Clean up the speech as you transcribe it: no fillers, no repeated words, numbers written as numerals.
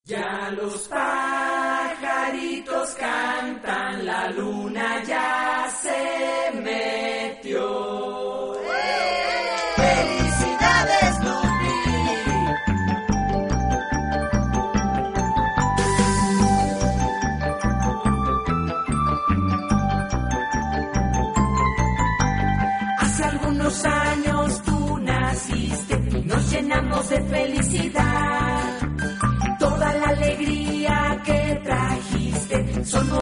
Ya los pajaritos cantan, la luna ya se metió. ¡Felicidades, Lupi! Hace algunos años tú naciste y nos llenamos de felicidad. Toda la alegría que trajiste son